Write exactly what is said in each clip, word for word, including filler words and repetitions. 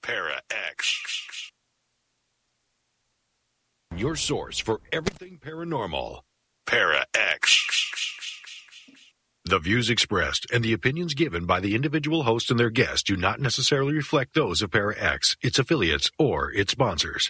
Para-X. Your source for everything paranormal. Para-X. The views expressed and the opinions given by the individual host and their guests do not necessarily reflect those of Para-X, its affiliates, or its sponsors.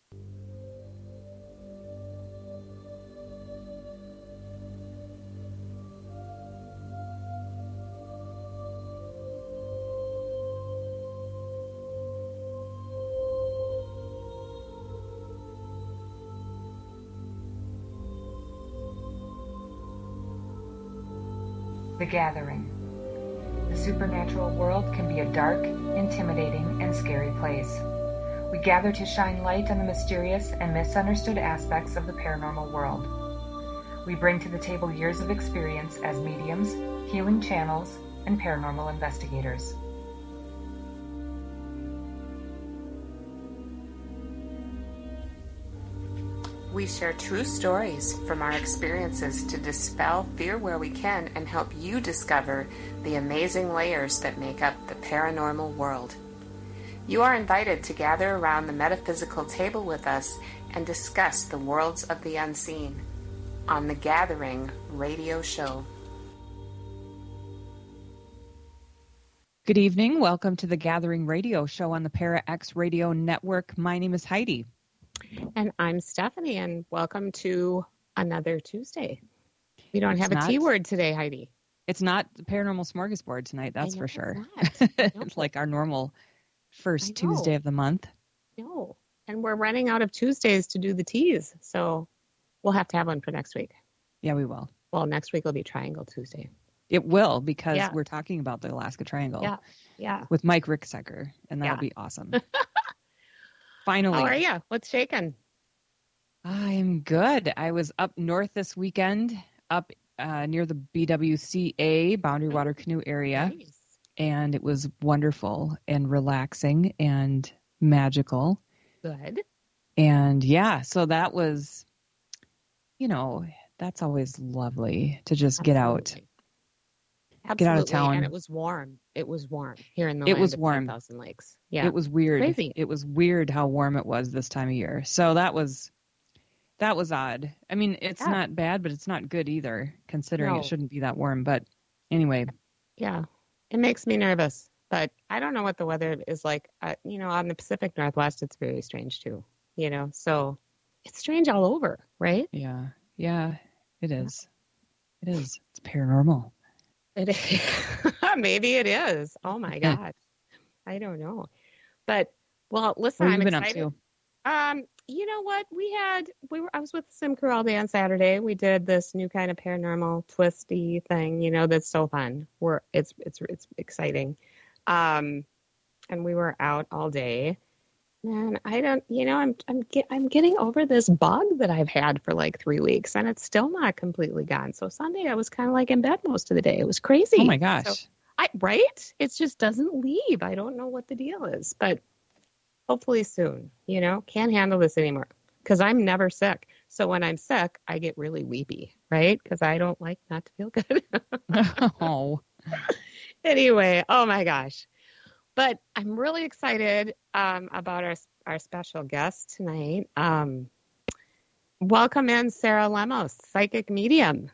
The Gathering. The supernatural world can be a dark, intimidating, and scary place. We gather to shine light on the mysterious and misunderstood aspects of the paranormal world. We bring to the table years of experience as mediums, healing channels, and paranormal investigators. We share true stories from our experiences to dispel fear where we can and help you discover the amazing layers that make up the paranormal world. You are invited to gather around the metaphysical table with us and discuss the worlds of the unseen on The Gathering radio show. Good evening. Welcome to The Gathering radio show on the Para-X Radio Network. My name is Heidi. And I'm Stephanie, and welcome to another Tuesday. We don't It's have a not- T word today, Heidi. It's not the Paranormal Smorgasbord tonight, that's know for sure. it's not. I know. It's like our normal first I know. Tuesday of the month. No. And we're running out of Tuesdays to do the teas, so we'll have to have one for next week. Yeah, we will. Well, next week will be Triangle Tuesday. It will, because Yeah. we're talking about the Alaska Triangle Yeah, yeah. with Mike Ricksecker, and that'll Yeah. be awesome. Finally. How are you? What's shaking? I'm good. I was up north this weekend, up uh, near the B W C A, Boundary Water Canoe area, Nice. and it was wonderful and relaxing and magical. Good. And yeah, so that was, you know, that's always lovely to just get out. Absolutely. Get out of Absolutely, town. And it was warm. It was warm here in the It land was of warm. ten thousand Lakes. Yeah. It was weird. Crazy. It was weird how warm it was this time of year. So that was that was odd. I mean, it's Yeah. not bad, but it's not good either, considering No. it shouldn't be that warm. But anyway, Yeah. It makes me nervous, but I don't know what the weather is like. Uh, you know, on the Pacific Northwest, it's very strange too, you know, so it's strange all over, right? yeah, yeah, it is. It is. It's paranormal. It is. Maybe it is. Oh my God. I don't know. But well, listen, What have I'm you been excited. up to? Um, you know what? We had we were I was with the Sim Crew all day on Saturday. We did this new kind of paranormal twisty thing, you know, that's so fun. We're it's it's it's exciting. Um and we were out all day. Man, I don't you know, I'm I'm get, I'm getting over this bug that I've had for like three weeks and it's still not completely gone. So Sunday I was kind of like in bed most of the day. It was crazy. Oh my gosh. So, I right? It just doesn't leave. I don't know what the deal is, but hopefully soon, you know, can't handle this anymore because I'm never sick. So when I'm sick, I get really weepy, right? Because I don't like not to feel good. Oh, Anyway, oh my gosh. But I'm really excited um, about our our special guest tonight. Um, welcome in Sarah Lemos, psychic medium.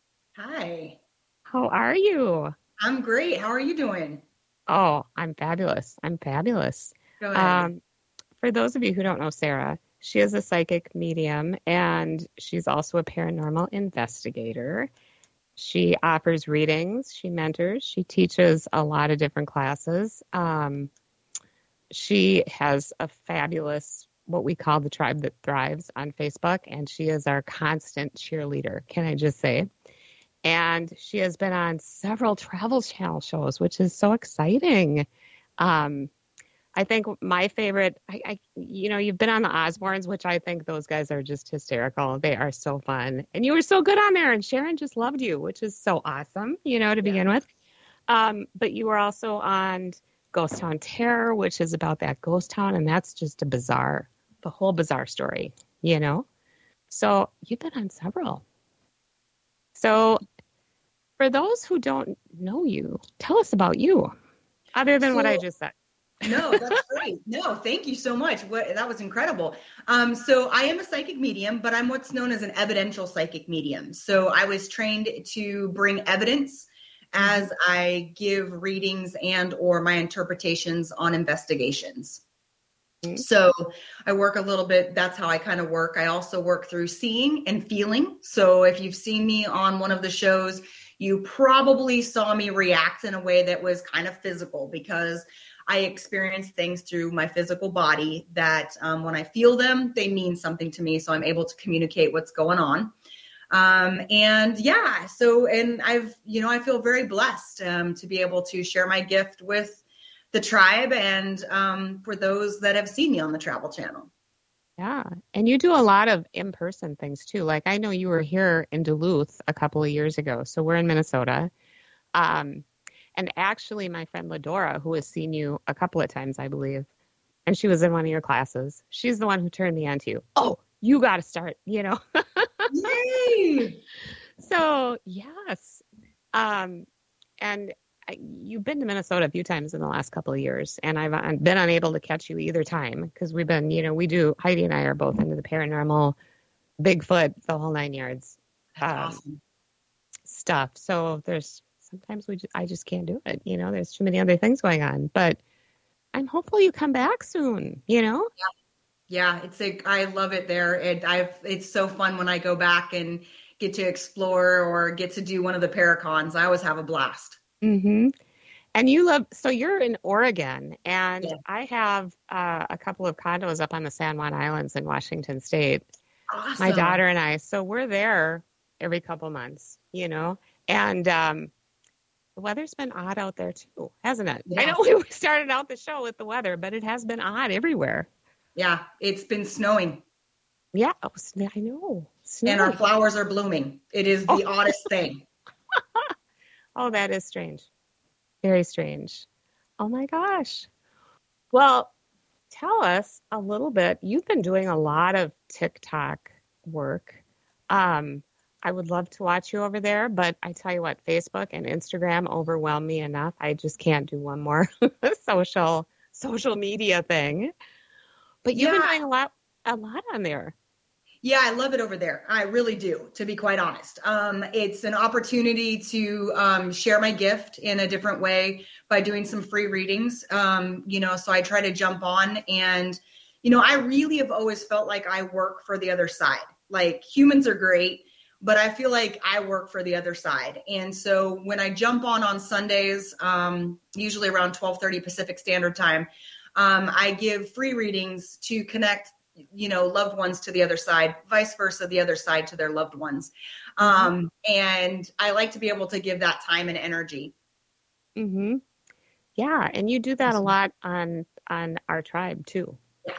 Hi, How are you? I'm great. How are you doing? Oh, I'm fabulous. I'm fabulous. Go ahead. Um, for those of you who don't know Sarah, she is a psychic medium and she's also a paranormal investigator. She offers readings, she mentors, she teaches a lot of different classes. Um, she has a fabulous, what we call the Tribe That Thrives on Facebook, and she is our constant cheerleader, can I just say? And she has been on several Travel Channel shows, which is so exciting. Um, I think my favorite, I, I, you know, you've been on the Osbournes, which I think those guys are just hysterical. They are so fun. And you were so good on there. And Sharon just loved you, which is so awesome, you know, to Yeah. begin with. Um, but you were also on Ghost Town Terror, which is about that ghost town. And that's just a bizarre, the whole bizarre story, you know. So you've been on several. So for those who don't know you, tell us about you, other than what I So- just said. No, that's great. No, thank you so much. What that was incredible. Um, so I am a psychic medium, but I'm what's known as an evidential psychic medium. So I was trained to bring evidence as I give readings and or my interpretations on investigations. Mm-hmm. So I work a little bit. That's how I kind of work. I also work through seeing and feeling. So if you've seen me on one of the shows, you probably saw me react in a way that was kind of physical because I experience things through my physical body that um, when I feel them, they mean something to me. So I'm able to communicate what's going on. Um, and yeah, so, and I've, you know, I feel very blessed um, to be able to share my gift with the tribe and um, for those that have seen me on the Travel Channel. Yeah. And you do a lot of in-person things too. Like I know you were here in Duluth a couple of years ago. So we're in Minnesota. Um, And actually, my friend Ladora, who has seen you a couple of times, I believe, and she was in one of your classes, she's the one who turned me on to you. Oh, you got to start, you know. Yay! So, yes. Um, and I, you've been to Minnesota a few times in the last couple of years, and I've been unable to catch you either time because we've been, you know, we do, Heidi and I are both into the paranormal, Bigfoot, the whole nine yards That's um, awesome. stuff. So there's, sometimes we just, I just can't do it. You know, there's too many other things going on, but I'm hopeful you come back soon, you know? Yeah. Yeah. It's a, I love it there. And I've, it's so fun when I go back and get to explore or get to do one of the Paracons. I always have a blast. Mm-hmm. And you love, so you're in Oregon and Yeah. I have uh, a couple of condos up on the San Juan Islands in Washington State. Awesome. My daughter and I, so we're there every couple months, you know, and, um, the weather's been odd out there too, hasn't it? Yeah. I know we started out the show with the weather, but it has been odd everywhere. Yeah, it's been snowing. Yeah, oh, I know. Snowy. And our flowers are blooming. It is the Oh. oddest thing. Oh, that is strange. Very strange. Oh my gosh. Well, tell us a little bit. You've been doing a lot of TikTok work. Um, I would love to watch you over there, but I tell you what, Facebook and Instagram overwhelm me enough. I just can't do one more social social media thing. But you've Yeah. been doing a lot a lot on there. Yeah, I love it over there. I really do, to be quite honest. Um, it's an opportunity to um, share my gift in a different way by doing some free readings. Um, you know, so I try to jump on and, you know, I really have always felt like I work for the other side. Like humans are great, but I feel like I work for the other side. And so when I jump on on Sundays, um, usually around twelve thirty Pacific Standard Time, um, I give free readings to connect, you know, loved ones to the other side, vice versa, the other side to their loved ones. Um, and I like to be able to give that time and energy. Mm-hmm. Yeah. And you do that a lot on, on our tribe too. Yeah.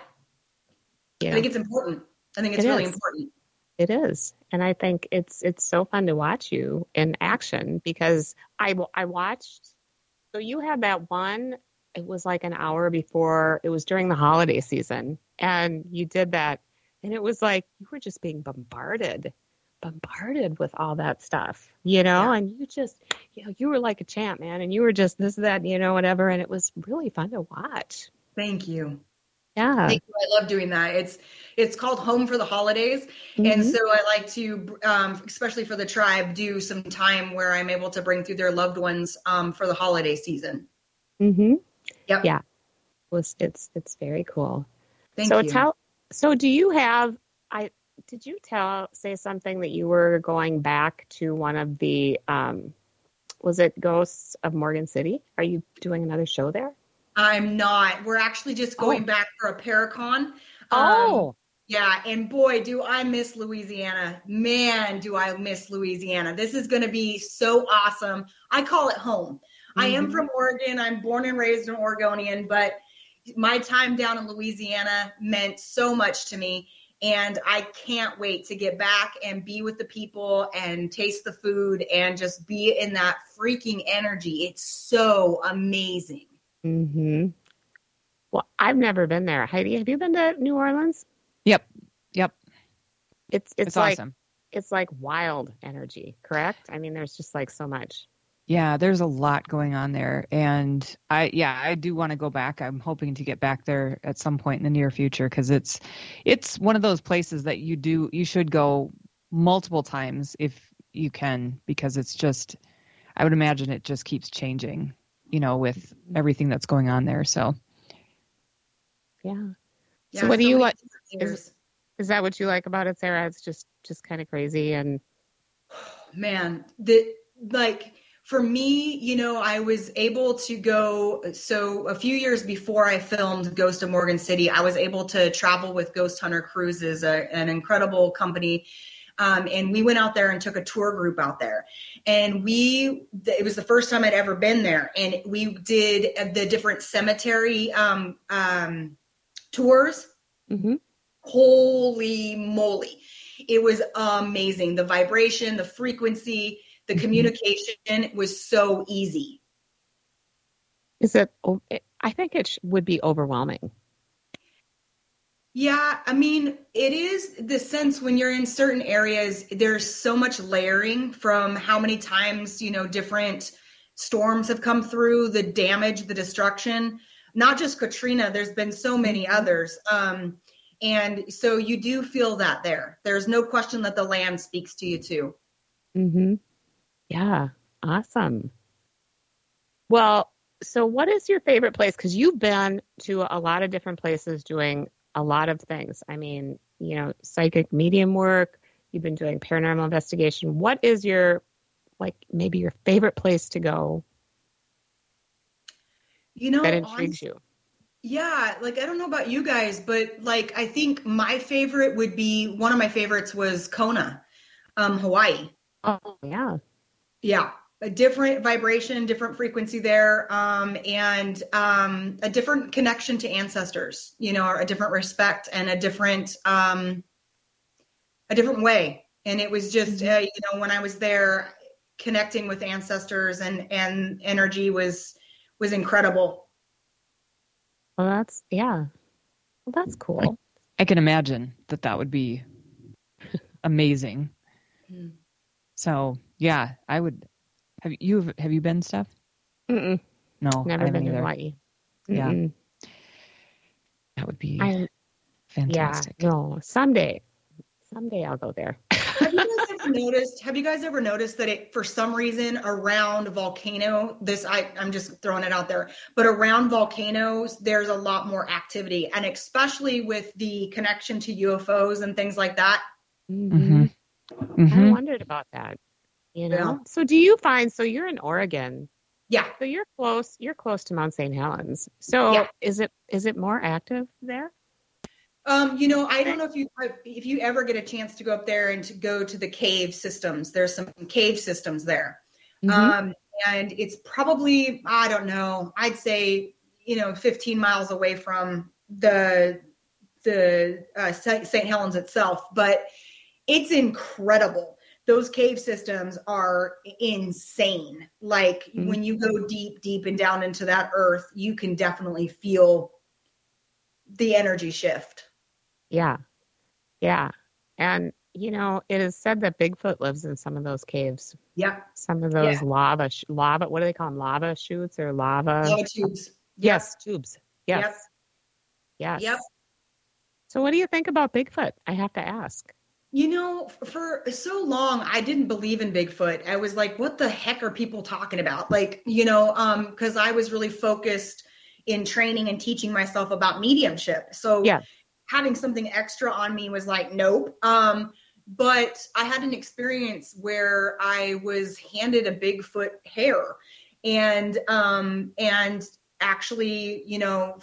Yeah. I think it's important. I think it's It really is. important. It is. And I think it's it's so fun to watch you in action because I, I watched, so you had that one, it was like an hour before, it was during the holiday season, and you did that, and it was like you were just being bombarded, bombarded with all that stuff, you know, Yeah. and you just, you know, you were like a champ, man, and you were just this, that, you know, whatever, and it was really fun to watch. Thank you. Yeah. Thank you. I love doing that. It's it's called Home for the Holidays. Mm-hmm. And so I like to, um, especially for the tribe, do some time where I'm able to bring through their loved ones um, for the holiday season. Mm-hmm. Yep. Yeah. It was, it's, it's very cool. Thank so you. tell, so do you have, I, did you tell, say something that you were going back to one of the, um, was it Ghosts of Morgan City? Are you doing another show there? I'm not. We're actually just going Oh. back for a Paracon. Um, Oh, Yeah, and boy, do I miss Louisiana. Man, do I miss Louisiana. This is going to be so awesome. I call it home. I am Mhm. from Oregon. I'm born and raised an Oregonian, but my time down in Louisiana meant so much to me. And I can't wait to get back and be with the people and taste the food and just be in that freaking energy. It's so amazing. mm-hmm. Well, I've never been there. Heidi, have you been to New Orleans? Yep. Yep. It's, it's, It's like, awesome. it's like wild energy, correct? I mean, there's just like so much. Yeah, there's a lot going on there. And I, yeah, I do want to go back. I'm hoping to get back there at some point in the near future because it's, it's one of those places that you do, you should go multiple times if you can, because it's just, I would imagine it just keeps changing, you know, with everything that's going on there. So, yeah. Yeah, So what do so you many like? different Is, layers. is that what you like about it, Sarah? It's just, just kind of crazy and Man, the like for me, you know, I was able to go. So a few years before I filmed Ghost of Morgan City, I was able to travel with Ghost Hunter Cruises, a, an incredible company. Um, and we went out there and took a tour group out there. And we, it was the first time I'd ever been there. And we did the different cemetery um, um, tours. mm-hmm. Holy moly. It was amazing. The vibration, the frequency, the communication was so easy. Is it, I think it sh- would be overwhelming. Yeah, I mean, it is the sense when you're in certain areas, there's so much layering from how many times, you know, different storms have come through, the damage, the destruction, not just Katrina, there's been so many others. Um, and so you do feel that there. There's no question that the land speaks to you too. Mm-hmm. Yeah, awesome. Well, so what is your favorite place? Because you've been to a lot of different places doing a lot of things. I mean, you know, psychic medium work, you've been doing paranormal investigation. What is your, like, maybe your favorite place to go You know, that intrigues honest- you? Yeah, like I don't know about you guys, but like I think my favorite would be one of my favorites was Kona, um, Hawaii. Oh, yeah. Yeah, a different vibration, different frequency there, um, and um, a different connection to ancestors. You know, a different respect and a different um, a different way. And it was just uh, you know, when I was there, connecting with ancestors and and energy was was incredible. Well, that's, yeah. Well, that's cool. I can imagine that that would be amazing. Mm. So yeah, I would. Have you have you been, Steph? Mm-mm. No, Never I haven't been to either. Hawaii. Yeah. Mm-mm. That would be I, fantastic. Yeah, no, someday, someday I'll go there. Have you guys ever noticed? Have you guys ever noticed that it, for some reason, around a volcano, this I I'm just throwing it out there, but around volcanoes, there's a lot more activity, and especially with the connection to U F Os and things like that. Mm-hmm. Mm-hmm. I Mm-hmm. wondered about that. You know. Yeah. So, do you find? So, you're in Oregon. Yeah. So you're close. You're close to Mount Saint Helens. So, Yeah. is it is it more active there? Um, you know, I don't know if you if you ever get a chance to go up there and to go to the cave systems. There's some cave systems there, Mhm. um, and it's probably I don't know. I'd say you know fifteen miles away from the the uh, Saint Helens itself, but it's incredible. Those cave systems are insane. Like Mhm. when you go deep, deep and down into that earth, you can definitely feel the energy shift. Yeah, yeah. And you know, it is said that Bigfoot lives in some of those caves. Yep. Some of those Yeah. lava, sh- lava. What do they call them? Lava chutes or lava? Lava tubes. Yes, tubes. Yes. Yep. Yes. Yep. So, what do you think about Bigfoot? I have to ask. You know, for so long, I didn't believe in Bigfoot. I was like, what the heck are people talking about? Like, you know, um, because I was really focused in training and teaching myself about mediumship. So Yeah. having something extra on me was like, nope. Um, but I had an experience where I was handed a Bigfoot hair and um, and actually, you know,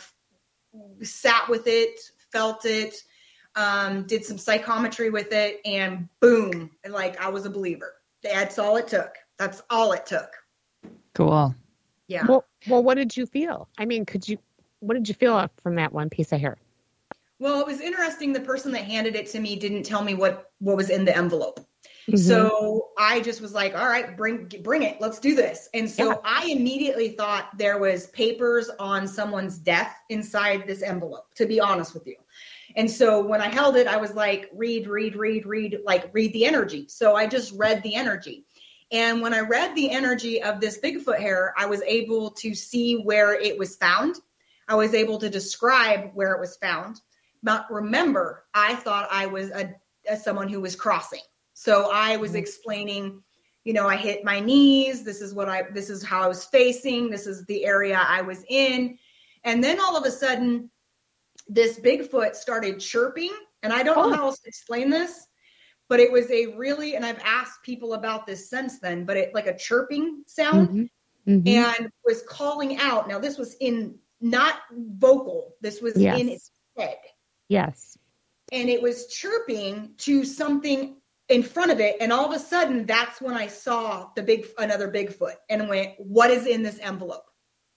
sat with it, felt it, um, did some psychometry with it, and boom, like I was a believer. That's all it took. That's all it took. Cool. Yeah. Well, well, what did you feel? I mean, could you? What did you feel from that one piece of hair? Well, it was interesting. The person that handed it to me didn't tell me what, what was in the envelope. Mhm. So I just was like, all right, bring, bring it. Let's do this. And so Yeah. I immediately thought there was papers on someone's death inside this envelope, to be honest with you. And so when I held it, I was like, read, read, read, read, like read the energy. So I just read the energy. And when I read the energy of this Bigfoot hair, I was able to see where it was found. I was able to describe where it was found. But remember, I thought I was a, a someone who was crossing. So I was explaining, you know, I hit my knees. This is what I, this is how I was facing. This is the area I was in. And then all of a sudden, this Bigfoot started chirping. And I don't Oh. know how else to explain this, but it was a really, and I've asked people about this since then, but it like a chirping sound Mhm. Mhm. and was calling out. Now this was in not vocal. This was Yes. in its head. Yes. And it was chirping to something in front of it. And all of a sudden, that's when I saw the big, another Bigfoot and went, what is in this envelope?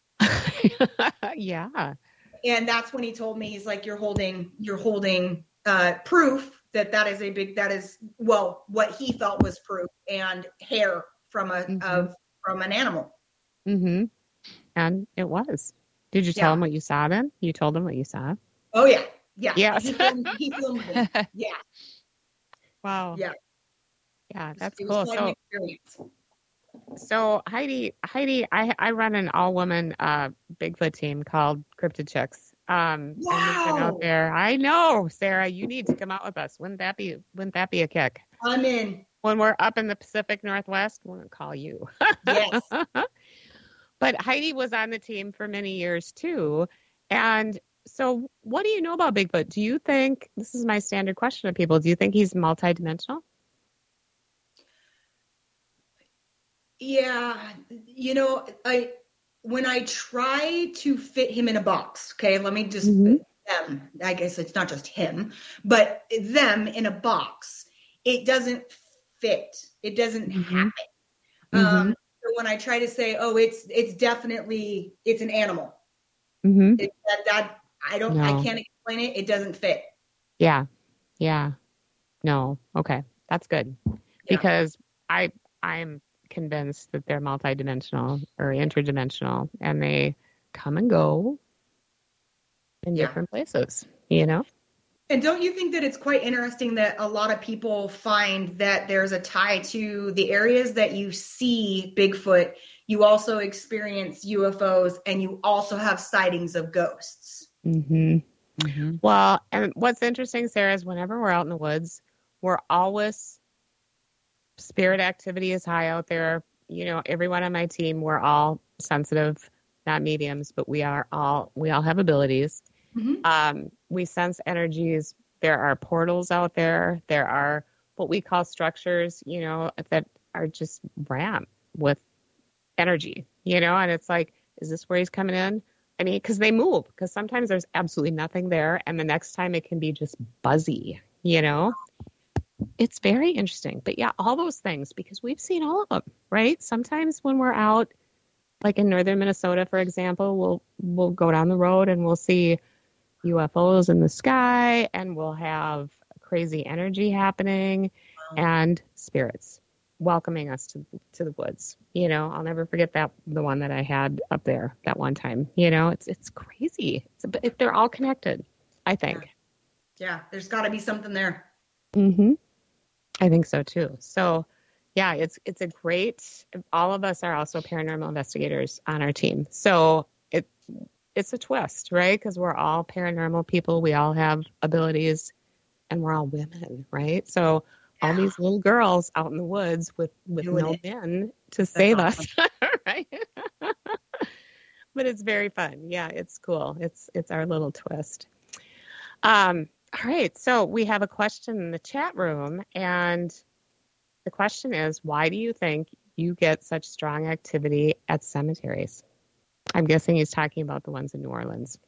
Yeah. And that's when he told me, he's like, you're holding, you're holding uh, proof that that is a big, that is, well, what he felt was proof and hair from a, Mhm. of, from an animal. Mm-hmm. And it was. Did you tell Yeah. him what you saw then? You told him what you saw? Oh yeah. Yeah. Yes. He filmed, he filmed me. Yeah. Wow. Yeah. Yeah, that's It cool. was quite an So, experience. so Heidi, Heidi, I I run an all woman uh Bigfoot team called Cryptid Chicks. Um, and we've been out Wow. there. I know, Sarah, you need to come out with us. Wouldn't that be? Wouldn't that be a kick? I'm in. When we're up in the Pacific Northwest, we're gonna call you. Yes. But Heidi was on the team for many years too. And so what do you know about Bigfoot? Do you think, this is my standard question to people, do you think he's multidimensional? Yeah, you know, I when I try to fit him in a box, okay, let me just Mhm. them. I guess it's not just him, but them in a box, it doesn't fit. It doesn't Mhm. happen. Mhm. Um, so when I try to say, oh, it's it's definitely it's an animal, Mm-hmm. it, that that I don't I No. can't explain it. It doesn't fit. Yeah. Yeah. No. Okay. That's good. Yeah. Because I I'm convinced that they're multidimensional or interdimensional and they come and go in Yeah. different places, you know? And don't you think that it's quite interesting that a lot of people find that there's a tie to the areas that you see Bigfoot, you also experience U F Os, and you also have sightings of ghosts? Mm-hmm. Mm-hmm. Well, and what's interesting, Sarah, is whenever we're out in the woods, we're always, spirit activity is high out there. You know, everyone on my team, we're all sensitive, not mediums, but we are all, we all have abilities. Mhm. Um, we sense energies. There are portals out there. There are what we call structures, you know, that are just rammed with energy, you know, and it's like, is this where he's coming in? I mean, because they move, because sometimes there's absolutely nothing there. And the next time it can be just buzzy, you know, it's very interesting. But yeah, all those things, because we've seen all of them, right? Sometimes when we're out, like in northern Minnesota, for example, we'll we'll go down the road and we'll see U F Os in the sky, and we'll have crazy energy happening and spirits welcoming us to to the woods. You know, I'll never forget that the one that I had up there that one time. You know, it's it's crazy. It's a, it, they're all connected, I think. Yeah, there's got to be something there. Mm-hmm. I think so too. So, yeah, it's it's a great. All of us are also paranormal investigators on our team. So it it's a twist, right? Because we're all paranormal people. We all have abilities, and we're all women, right? So all Yeah. these little girls out in the woods with with Doing no it. men to save awesome. us, right? But it's very fun. Yeah, it's cool. It's it's our little twist. Um. All right. So we have a question in the chat room, and the question is, why do you think you get such strong activity at cemeteries? I'm guessing he's talking about the ones in New Orleans.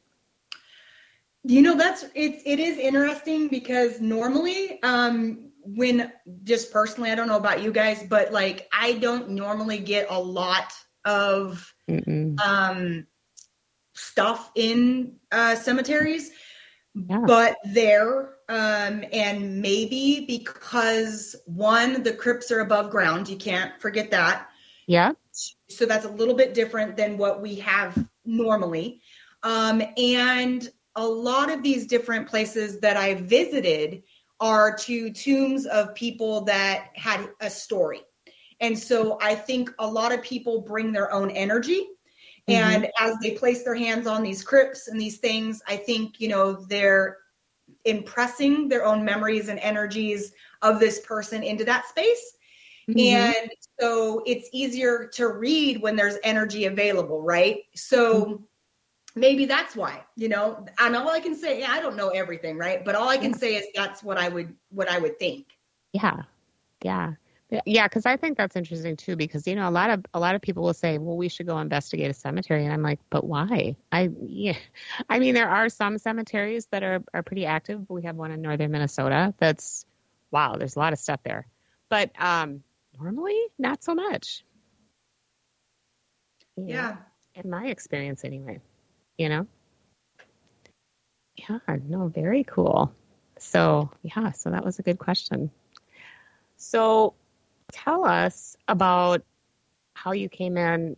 You know, that's it's it is interesting because normally, um, when just personally, I don't know about you guys, but like I don't normally get a lot of Mm-mm. um stuff in uh cemeteries, Yeah. but there, um, and maybe because one, the crypts are above ground, you can't forget that. Yeah. So that's a little bit different than what we have normally. Um, and a lot of these different places that I visited are to tombs of people that had a story. And so I think a lot of people bring their own energy. And mm-hmm. as they place their hands on these crypts and these things, I think, you know, they're impressing their own memories and energies of this person into that space. Mm-hmm. And so it's easier to read when there's energy available, right? So mm-hmm. maybe that's why, you know, and all I can say, yeah, I don't know everything, right? But all I can say is that's what I would, what I would think. Yeah. Yeah. Yeah, because I think that's interesting too. Because you know, a lot of a lot of people will say, "Well, we should go investigate a cemetery," and I'm like, "But why?" I yeah, I mean, there are some cemeteries that are are pretty active. We have one in northern Minnesota. That's wow. There's a lot of stuff there, but um, normally not so much. You yeah, know, in my experience, anyway. You know. Yeah. No. Very cool. So yeah. So that was a good question. So. Tell us about how you came in.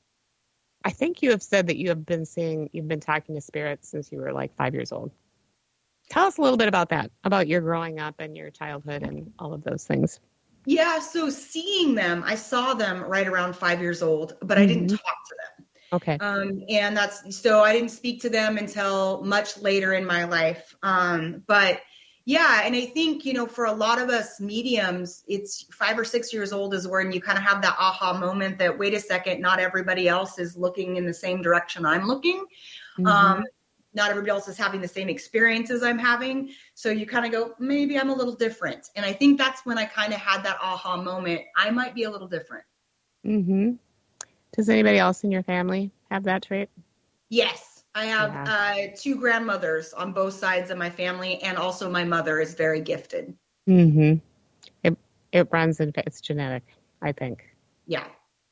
I think you have said that you have been seeing, you've been talking to spirits since you were like five years old. Tell us a little bit about that, about your growing up and your childhood and all of those things. Yeah, so seeing them, I saw them right around five years old, but mm-hmm. I didn't talk to them. Okay. Um, and that's, so I didn't speak to them until much later in my life. Um, but yeah. And I think, you know, for a lot of us mediums, it's five or six years old is when you kind of have that aha moment that, wait a second, not everybody else is looking in the same direction I'm looking. Mm-hmm. Um, not everybody else is having the same experiences I'm having. So you kind of go, maybe I'm a little different. And I think that's when I kind of had that aha moment. I might be a little different. Mm-hmm. Does anybody else in your family have that trait? Yes. I have yeah. uh, two grandmothers on both sides of my family, and also my mother is very gifted. Mm-hmm. It it runs in, it's genetic, I think. Yeah.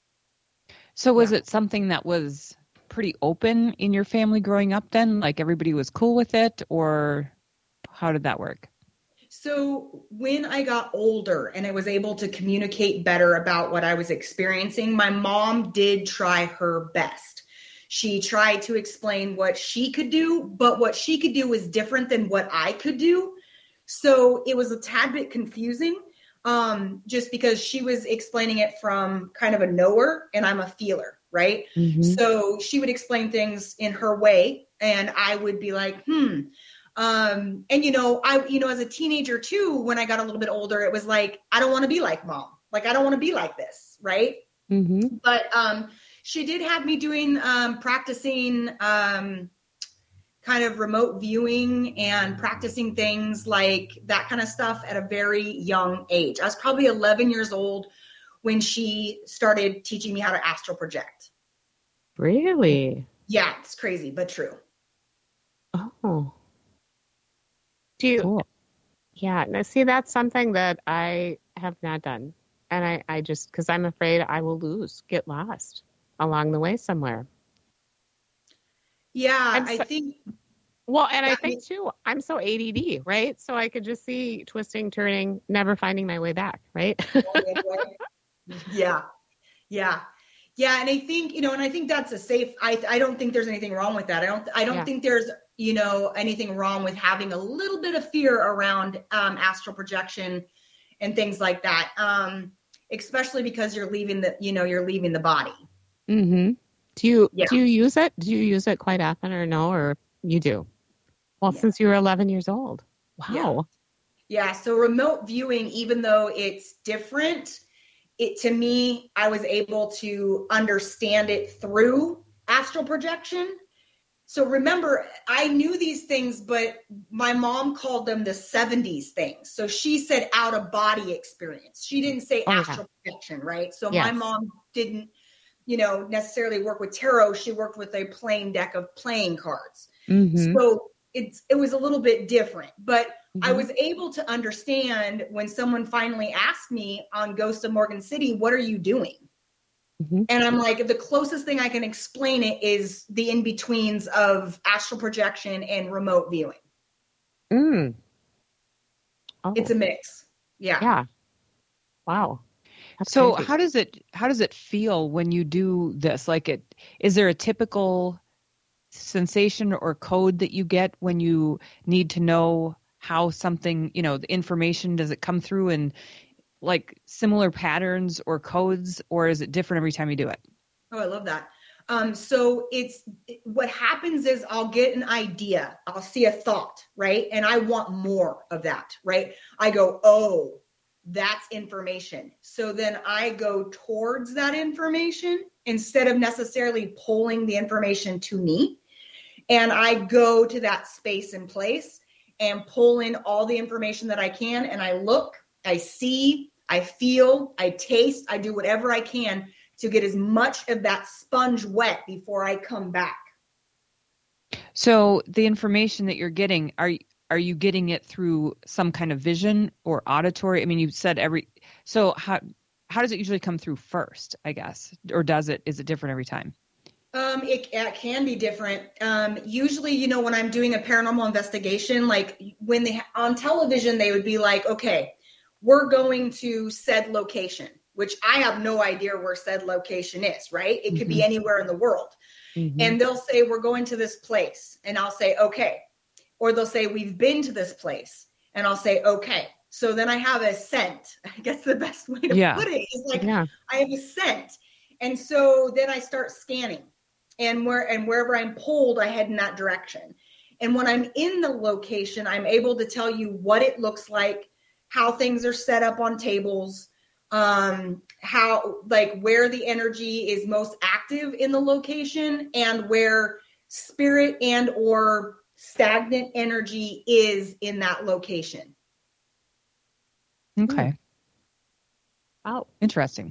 So was yeah. it something that was pretty open in your family growing up then? Like everybody was cool with it, or how did that work? So when I got older and I was able to communicate better about what I was experiencing, my mom did try her best. She tried to explain what she could do, but what she could do was different than what I could do. So it was a tad bit confusing, um, just because she was explaining it from kind of a knower and I'm a feeler, right? Mm-hmm. So she would explain things in her way and I would be like, hmm. Um, and, you know, I, you know, as a teenager too, when I got a little bit older, it was like, I don't want to be like mom. Like, I don't want to be like this. Right. Mm-hmm. But, um, she did have me doing, um, practicing, um, kind of remote viewing and practicing things like that kind of stuff at a very young age. I was probably eleven years old when she started teaching me how to astral project. Really? Yeah, it's crazy, but true. Oh. Do you, cool. Yeah, now see, that's something that I have not done. And I, I just, because I'm afraid I will lose, get lost along the way somewhere. Yeah, so, I think. Well, and I think too, I'm so A D D, right? So I could just see twisting, turning, never finding my way back, right? yeah, yeah, yeah. And I think, you know, and I think that's a safe, I I don't think there's anything wrong with that. I don't, I don't yeah. think there's, you know, anything wrong with having a little bit of fear around um, astral projection and things like that. Um, especially because you're leaving the, you know, you're leaving the body. Mm-hmm. Do you, yeah. do you use it? Do you use it quite often or no, or you do? Well, yeah. since you were eleven years old. Wow. Yeah. yeah. So remote viewing, even though it's different, it, to me, I was able to understand it through astral projection. So remember, I knew these things, but my mom called them the seventies things. So she said out of body experience. She didn't say oh, astral yeah. projection, right? So yes. my mom didn't, you know, necessarily work with tarot. She worked with a plain deck of playing cards. Mm-hmm. So it's, it was a little bit different, but mm-hmm. I was able to understand when someone finally asked me on Ghost of Morgan City, what are you doing? Mm-hmm. And I'm like, the closest thing I can explain it is the in-betweens of astral projection and remote viewing. Mm. Oh. It's a mix. Yeah. Yeah. Wow. That's so crazy. how does it, how does it feel when you do this? Like it, is there a typical sensation or code that you get when you need to know how something, you know, the information, does it come through in like similar patterns or codes, or is it different every time you do it? Oh, I love that. Um, so it's, what happens is I'll get an idea, I'll see a thought, right? And I want more of that, right? I go, oh, that's information. So then I go towards that information instead of necessarily pulling the information to me. And I go to that space and place and pull in all the information that I can. And I look, I see, I feel, I taste, I do whatever I can to get as much of that sponge wet before I come back. So the information that you're getting, are are you getting it through some kind of vision or auditory? I mean, you said every, so how how does it usually come through first, I guess? Or does it, is it different every time? Um, it, it can be different. Um, usually, you know, when I'm doing a paranormal investigation, like when they, on television, they would be like, okay, we're going to said location, which I have no idea where said location is, right? It could mm-hmm. be anywhere in the world. Mm-hmm. And they'll say, we're going to this place. And I'll say, okay. Or they'll say, we've been to this place. And I'll say, okay. So then I have a scent. I guess the best way to yeah. put it is like, yeah. I have a scent. And so then I start scanning. And where and wherever I'm pulled, I head in that direction. And when I'm in the location, I'm able to tell you what it looks like, how things are set up on tables, um, how, like where the energy is most active in the location and where spirit and or stagnant energy is in that location. Okay. Oh, interesting.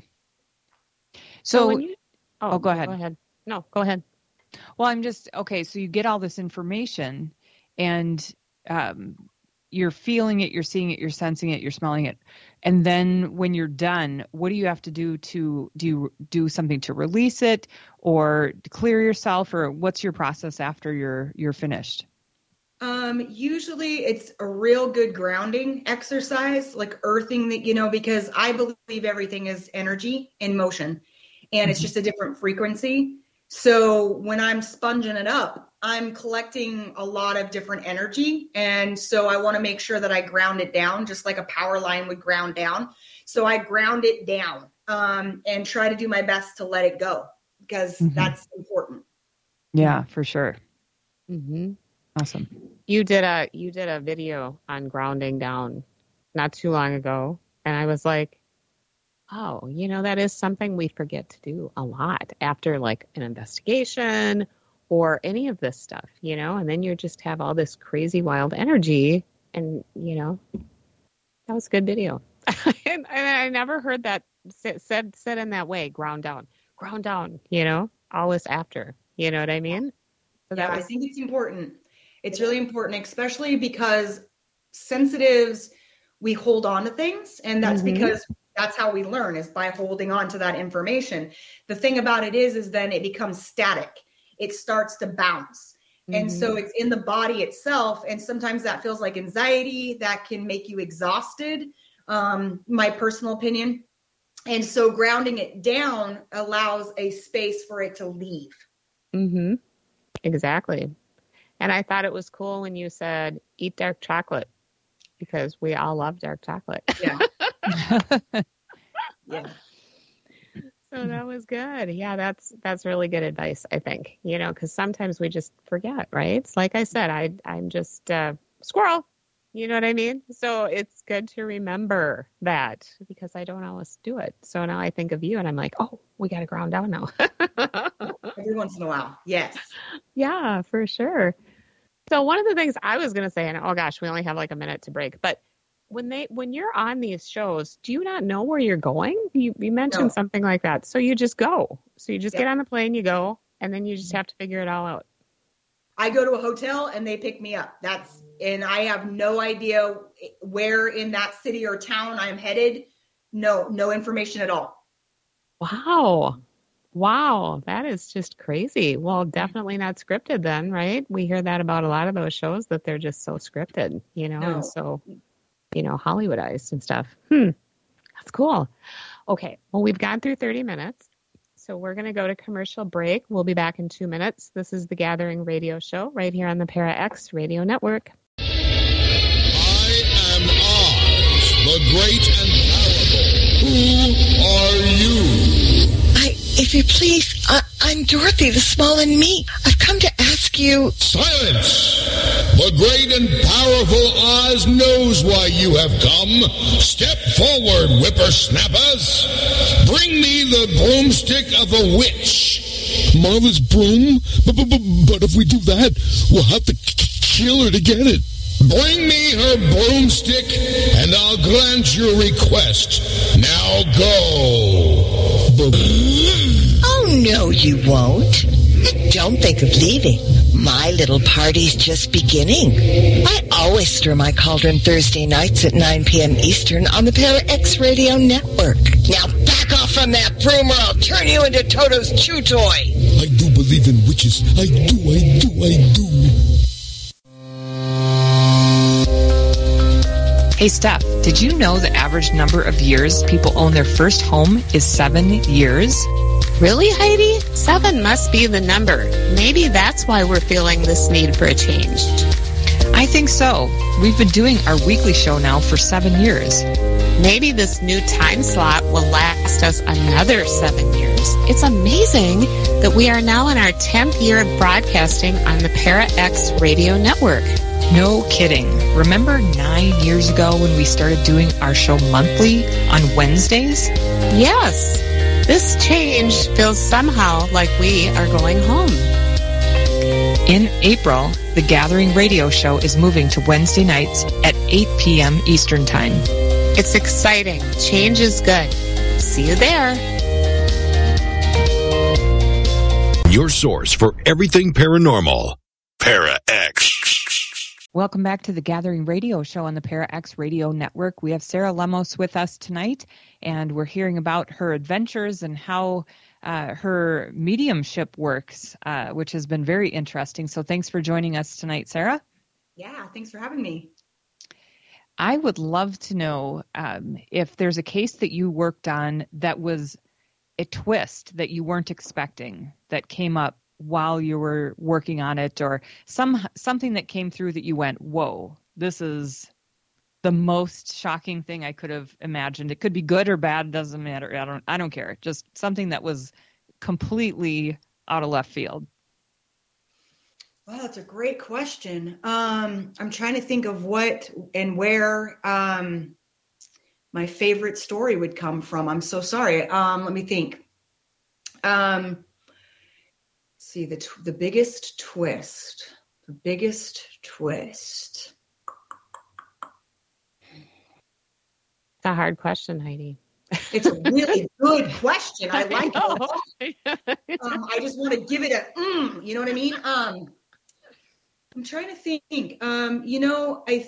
So, so when you, oh, oh, go ahead. Go ahead. No, go ahead. Well, I'm just, okay. So you get all this information and, um, you're feeling it, you're seeing it, you're sensing it, you're smelling it. And then when you're done, what do you have to do to, do you do something to release it or to clear yourself, or what's your process after you're, you're finished? Um, usually it's a real good grounding exercise, like earthing that, you know, because I believe everything is energy in motion and mm-hmm. it's just a different frequency. So when I'm sponging it up, I'm collecting a lot of different energy. And so I want to make sure that I ground it down, just like a power line would ground down. So I ground it down um, and try to do my best to let it go because mm-hmm. that's important. Yeah, for sure. Mm-hmm. Awesome. You did a, you did a video on grounding down not too long ago. And I was like, oh, you know, that is something we forget to do a lot after like an investigation or any of this stuff, you know, and then you just have all this crazy wild energy and, you know, that was a good video. and, and I never heard that said, said, said in that way, ground down, ground down, you know, all this after, you know what I mean? So yeah, that was, I think it's important. It's really important, especially because sensitives, we hold on to things, and that's mm-hmm. because that's how we learn, is by holding on to that information. The thing about it is, is then it becomes static. It starts to bounce. Mm-hmm. And so it's in the body itself. And sometimes that feels like anxiety that can make you exhausted. Um, my personal opinion. And so grounding it down allows a space for it to leave. Mm-hmm. Exactly. And I thought it was cool when you said, eat dark chocolate, because we all love dark chocolate. Yeah. yeah. So that was good. Yeah, that's that's really good advice, I think. You know, because sometimes we just forget, right? It's like I said, I, I'm just uh, squirrel. You know what I mean? So it's good to remember that, because I don't always do it. So now I think of you and I'm like, oh, we got to ground down now. Every once in a while. Yes. Yeah, for sure. So one of the things I was going to say, and oh gosh, we only have like a minute to break, but when they, when you're on these shows, do you not know where you're going? You, you mentioned no. something like that. So you just go. So you just yeah. get on the plane, you go, and then you just have to figure it all out. I go to a hotel and they pick me up. That's, and I have no idea where in that city or town I'm headed. No, no information at all. Wow. Wow. That is just crazy. Well, definitely not scripted then, right? We hear that about a lot of those shows, that they're just so scripted, you know, no. and so, you know, Hollywoodized and stuff. Hmm. That's cool. Okay. Well, we've gone through thirty minutes. So we're going to go to commercial break. We'll be back in two minutes. This is the Gathering Radio Show right here on the Para X Radio Network. I am Oz, the great and powerful. Who are you? I, if you please, I, I'm Dorothy, the small and me. I've come to ask you... Silence! The great and powerful Oz knows why you have come. Step forward, whippersnappers. Bring me the broomstick of a witch. Martha's broom? But, but, but, but if we do that, we'll have to kill her to get it. Bring me her broomstick, and I'll grant your request. Now go. But... Oh, no, you won't. Don't think of leaving. My little party's just beginning. I always stir my cauldron Thursday nights at nine p.m. Eastern on the Para X Radio Network. Now back off from that broom or I'll turn you into Toto's chew toy. I do believe in witches. I do, I do, I do. Hey, Steph, did you know the average number of years people own their first home is seven years? Really, Heidi? Seven must be the number. Maybe that's why we're feeling this need for a change. I think so. We've been doing our weekly show now for seven years. Maybe this new time slot will last us another seven years. It's amazing that we are now in our tenth year of broadcasting on the Para X Radio Network. No kidding. Remember nine years ago when we started doing our show monthly on Wednesdays? Yes. This change feels somehow like we are going home. In April, the Gathering Radio Show is moving to Wednesday nights at eight p.m. Eastern Time. It's exciting. Change is good. See you there. Your source for everything paranormal. Para X. Welcome back to the Gathering Radio Show on the Para X Radio Network. We have Sarah Lemos with us tonight, and we're hearing about her adventures and how uh, her mediumship works, uh, which has been very interesting. So thanks for joining us tonight, Sarah. Yeah, thanks for having me. I would love to know um, if there's a case that you worked on that was a twist that you weren't expecting that came up while you were working on it, or some something that came through that you went, whoa, this is the most shocking thing I could have imagined. It could be good or bad, doesn't matter. I don't I don't care. Just something that was completely out of left field. Wow, that's a great question. Um, I'm trying to think of what and where um, my favorite story would come from. I'm so sorry. Um, let me think. Um, See the t- the biggest twist, the biggest twist. It's a hard question, Heidi. It's a really good question. I like it. Um, I just want to give it a, mm, you know what I mean? Um, I'm trying to think. Um, you know, I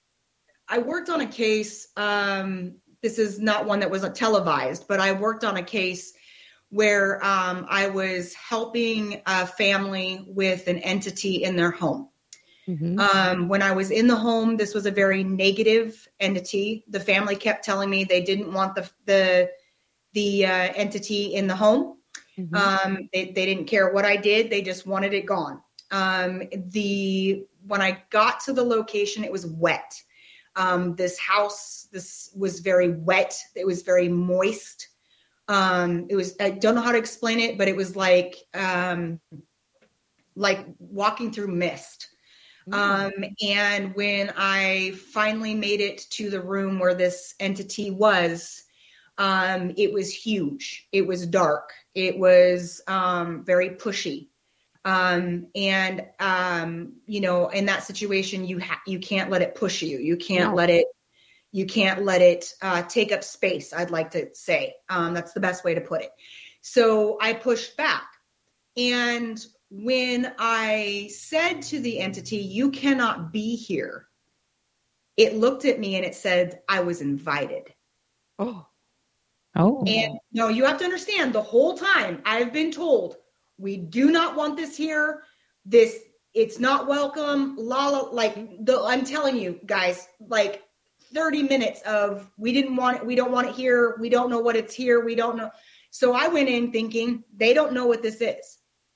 I worked on a case. Um, this is not one that was televised, but I worked on a case where um, I was helping a family with an entity in their home. Mm-hmm. Um, when I was in the home, this was a very negative entity. The family kept telling me they didn't want the the the uh, entity in the home. Mm-hmm. Um, they, they didn't care what I did. They just wanted it gone. Um, the when I got to the location, it was wet. Um, this house, this was very wet. It was very moist. Um, it was, I don't know how to explain it, but it was like, um, like walking through mist. Mm. Um, and when I finally made it to the room where this entity was, um, it was huge. It was dark. It was, um, very pushy. Um, and, um, you know, in that situation, you ha- you can't let it push you. You can't no. let it, You can't let it uh, take up space, I'd like to say. Um, that's the best way to put it. So I pushed back. And when I said to the entity, you cannot be here, it looked at me and it said, I was invited. Oh. Oh. And no, you have to understand, the whole time I've been told, we do not want this here. This, it's not welcome. La, la, like, the, I'm telling you guys, like, thirty minutes of we didn't want it, we don't want it here, we don't know what it's here, we don't know. So I went in thinking they don't know what this is.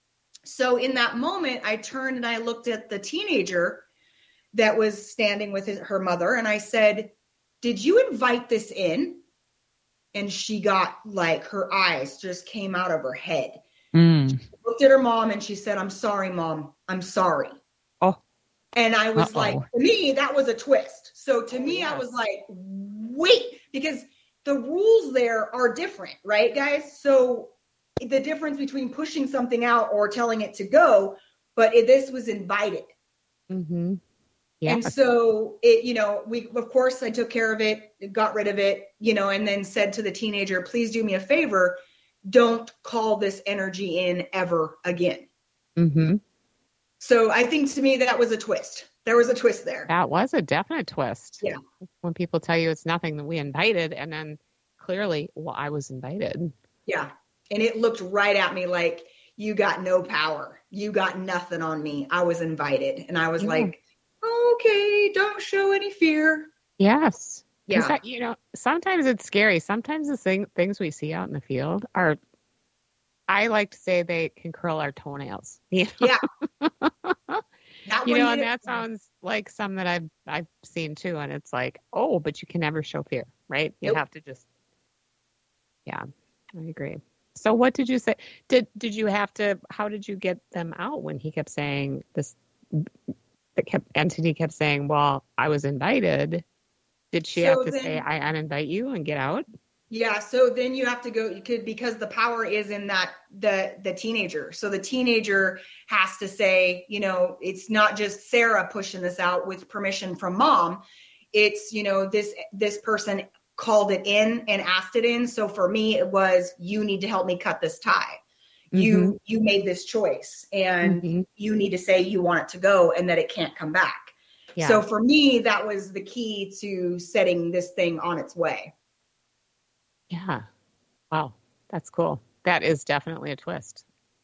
So in that moment, I turned and I looked at the teenager that was standing with his, her mother, and I said, did you invite this in? and she got like her eyes just came out of her head. Mm. She looked at her mom and she said, "I'm sorry, Mom. I'm sorry." Oh. And I was Uh-oh. like, to me, that was a twist. So to me, yes. I was like, wait, because the rules there are different, right, guys? So the difference between pushing something out or telling it to go, but it, this was invited. Mm-hmm. Yeah. And so it, you know, we, of course, I took care of it, got rid of it, you know, and then said to the teenager, "Please do me a favor. Don't call this energy in ever again." Mm-hmm. So I think to me that was a twist. There was a twist there. That was a definite twist. Yeah. When people tell you it's nothing that we invited, and then clearly, well, I was invited. Yeah. And it looked right at me like, you got no power. You got nothing on me. I was invited. And I was Yeah. like, okay, don't show any fear. Yes. Yeah. That, you know, sometimes it's scary. Sometimes the thing, things we see out in the field are, I like to say they can curl our toenails. You know? Yeah. That You one know, hit and it- that sounds like some that I've I've seen too, and it's like, oh, but you can never show fear, right? You Nope. have to just, yeah, I agree. So, what did you say? Did did you have to? How did you get them out when he kept saying this? The kept entity kept saying, "Well, I was invited." Did she So have to then- say, "I uninvite you" and get out? Yeah, so then you have to go, you could, because the power is in that, the the teenager. So the teenager has to say, you know, it's not just Sarah pushing this out with permission from Mom. It's, you know, this this person called it in and asked it in. So for me, it was, you need to help me cut this tie. You you made this choice, and Mhm. you need to say you want it to go and that it can't come back. Yeah. So for me, that was the key to setting this thing on its way. Yeah. Wow. That's cool. That is definitely a twist.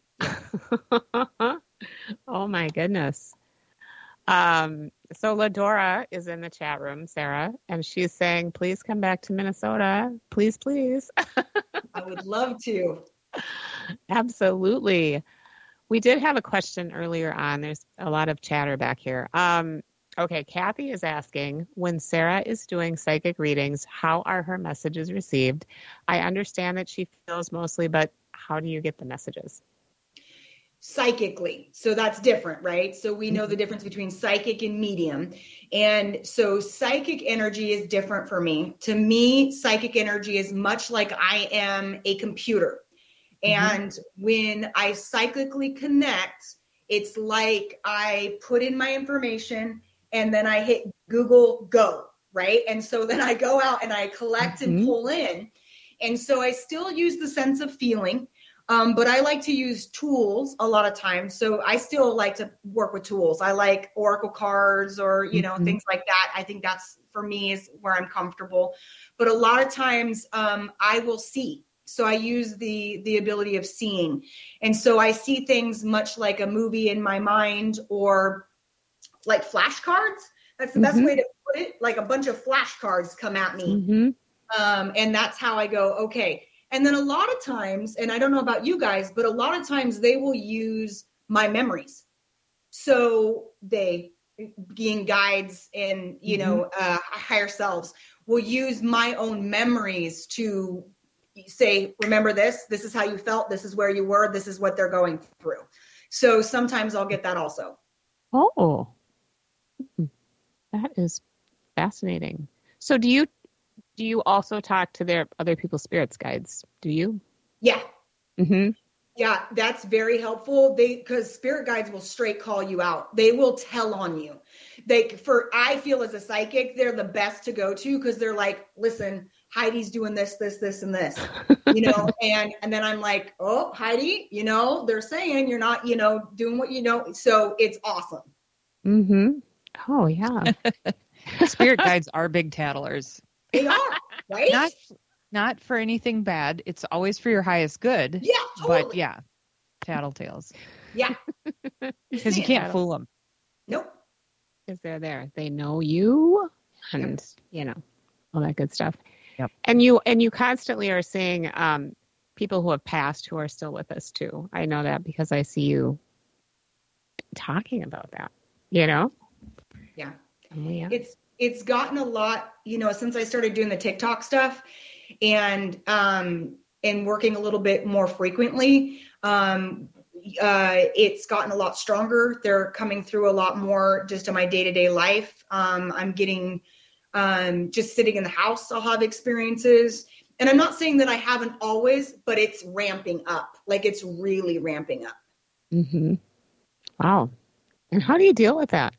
Oh my goodness. Um, so Ladora is in the chat room, Sarah, and she's saying, please come back to Minnesota. Please, please. I would love to. Absolutely. We did have a question earlier on. There's a lot of chatter back here. Um, Okay, Kathy is asking, when Sarah is doing psychic readings, how are her messages received? I understand that she feels mostly, but how do you get the messages? Psychically. So that's different, right? So we know the difference between psychic and medium. And so psychic energy is different for me. To me, psychic energy is much like I am a computer. And mm-hmm. when I psychically connect, it's like I put in my information and then I hit Google Go, right? And so then I go out and I collect mm-hmm. and pull in. And so I still use the sense of feeling, um, but I like to use tools a lot of times. So I still like to work with tools. I like oracle cards or, you know, mm-hmm. things like that. I think that's, for me, is where I'm comfortable. But a lot of times um, I will see. So I use the the ability of seeing. And so I see things much like a movie in my mind, or like flashcards. That's the mm-hmm. best way to put it. Like a bunch of flashcards come at me. Mm-hmm. Um, and that's how I go, okay. And then a lot of times, and I don't know about you guys, but a lot of times they will use my memories. So they, being guides and, you mm-hmm. know, uh, higher selves, will use my own memories to say, remember this, this is how you felt, this is where you were, this is what they're going through. So sometimes I'll get that also. Oh, that is fascinating. So do you do you also talk to their other people's spirits guides? Do you? Yeah. Mm-hmm. Yeah, that's very helpful. They, because spirit guides will straight call you out. They will tell on you. They, for, I feel as a psychic, they're the best to go to, because they're like, listen, Heidi's doing this, this, this, and this, you know, and, and then I'm like, oh, Heidi, you know, they're saying you're not, you know, doing what you know. So it's awesome. Mm-hmm. Oh, yeah. Spirit guides are big tattlers. They are, right? Not, not for anything bad. It's always for your highest good. Yeah, totally. But yeah, tattletales. Yeah. Because you can't fool them. Nope. Because they're there. They know you and, yep. you know, all that good stuff. Yep. And you and you constantly are seeing um, people who have passed who are still with us, too. I know that because I see you talking about that, you know? Yeah. Oh, yeah. It's it's gotten a lot, you know, since I started doing the TikTok stuff and, um, and working a little bit more frequently. Um, uh, it's gotten a lot stronger. They're coming through a lot more just in my day-to-day life. Um, I'm getting, um, just sitting in the house, I'll have experiences. And I'm not saying that I haven't always, but it's ramping up. Like it's really ramping up. Mm-hmm. Wow. And how do you deal with that?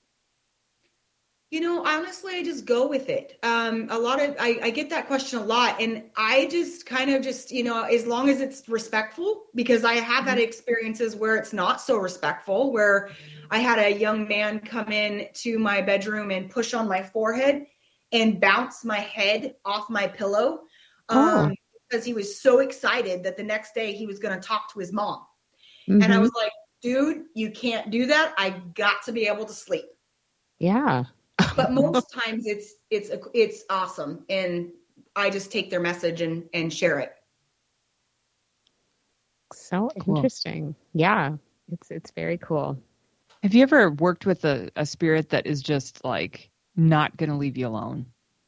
You know, honestly, I just go with it. Um, a lot of, I, I get that question a lot, and I just kind of just, you know, as long as it's respectful, because I have had experiences where it's not so respectful, where I had a young man come in to my bedroom and push on my forehead and bounce my head off my pillow. Um, oh. Because he was so excited that the next day he was going to talk to his mom. Mm-hmm. And I was like, dude, you can't do that. I got to be able to sleep. Yeah. But most times it's, it's, it's awesome. And I just take their message and, and share it. So cool. Interesting. Yeah. It's, it's very cool. Have you ever worked with a, a spirit that is just like not going to leave you alone?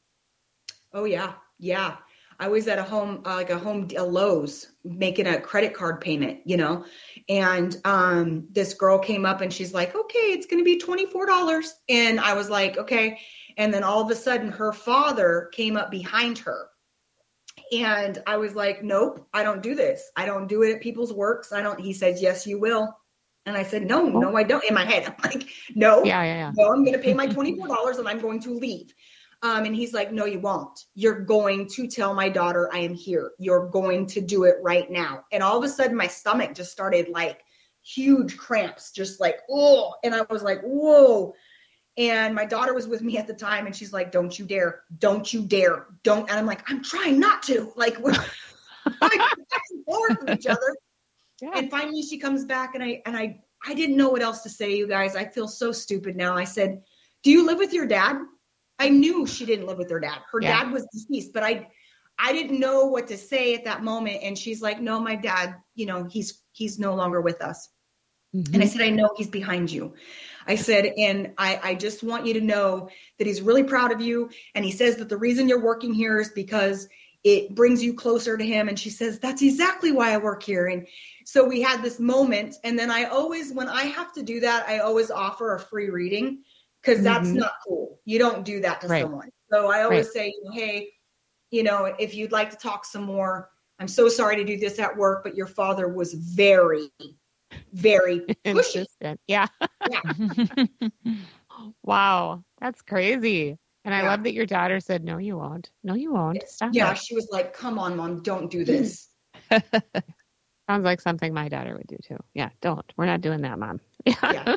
Oh yeah. Yeah. I was at a home, uh, like a home, a Lowe's, making a credit card payment, you know, and um, this girl came up and she's like, okay, it's going to be twenty-four dollars. And I was like, okay. And then all of a sudden her father came up behind her. And I was like, nope, I don't do this. I don't do it at people's works. I don't, he says, yes, you will. And I said, no, no, I don't. In my head, I'm like, no, yeah, yeah, yeah. no, I'm going to pay my twenty-four dollars and I'm going to leave. Um, and he's like, no, you won't. You're going to tell my daughter I am here. You're going to do it right now. And all of a sudden my stomach just started like huge cramps, just like, oh, and I was like, whoa. And my daughter was with me at the time and she's like, don't you dare, don't you dare, don't. And I'm like, I'm trying not to, like we're back and forth with each other. Yeah. And finally she comes back and I, and I, I didn't know what else to say, you guys. I feel so stupid now. I said, do you live with your dad? I knew she didn't live with her dad. Her yeah. dad was deceased, but I, I didn't know what to say at that moment. And she's like, no, my dad, you know, he's, he's no longer with us. Mm-hmm. And I said, I know he's behind you. I said, and I, I just want you to know that he's really proud of you. And he says that the reason you're working here is because it brings you closer to him. And she says, that's exactly why I work here. And so we had this moment. And then I always, when I have to do that, I always offer a free reading. Because that's mm-hmm. not cool. You don't do that to right. someone. So I always right. say, hey, you know, if you'd like to talk some more, I'm so sorry to do this at work, but your father was very, very pushy. Yeah. yeah. Wow. That's crazy. And I yeah. love that your daughter said, no, you won't. No, you won't. Stop Yeah. it. She was like, come on, Mom, don't do this. Sounds like something my daughter would do too. Yeah. Don't. We're not doing that, Mom. Yeah.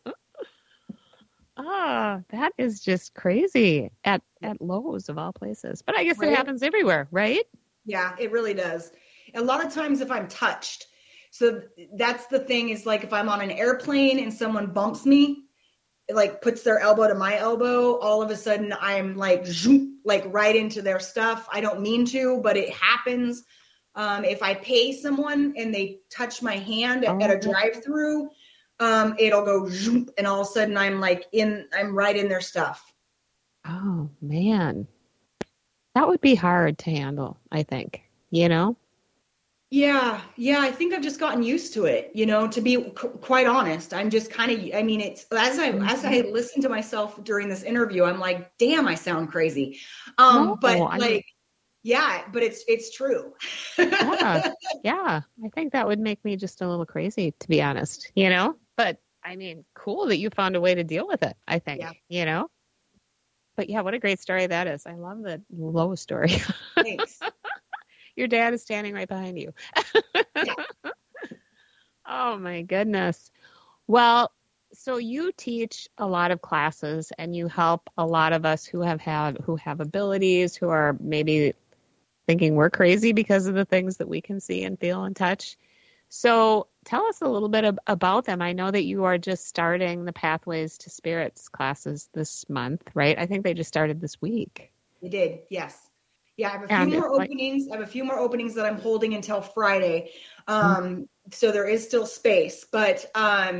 Oh, that is just crazy at, at Lowe's of all places. But I guess right? it happens everywhere, right? Yeah, it really does. A lot of times if I'm touched, so that's the thing is like if I'm on an airplane and someone bumps me, it like puts their elbow to my elbow, all of a sudden I'm like, zoom, like right into their stuff. I don't mean to, but it happens. Um, if I pay someone and they touch my hand at, oh. at a drive-through, Um, it'll go zoom, and all of a sudden I'm like in, I'm right in their stuff. Oh man, that would be hard to handle, I think, you know? Yeah. Yeah. I think I've just gotten used to it, you know, to be qu- quite honest. I'm just kind of, I mean, it's as I, mm-hmm. as I listen to myself during this interview, I'm like, damn, I sound crazy. Um, no, but I like, mean, yeah, but it's, it's true. yeah. Yeah. I think that would make me just a little crazy, to be honest, you know? But I mean, cool that you found a way to deal with it, I think, yeah. you know? But yeah, what a great story that is. I love the Lowe story. Thanks. Your dad is standing right behind you. Yeah. Oh my goodness. Well, so you teach a lot of classes and you help a lot of us who have had, who have abilities, who are maybe thinking we're crazy because of the things that we can see and feel and touch. So tell us a little bit ab- about them. I know that you are just starting the Pathways to Spirits classes this month, right? I think they just started this week. They did, yes. Yeah, I have a few and more openings. Like, I have a few more openings that I'm holding until Friday. Um, mm-hmm. So there is still space. But um,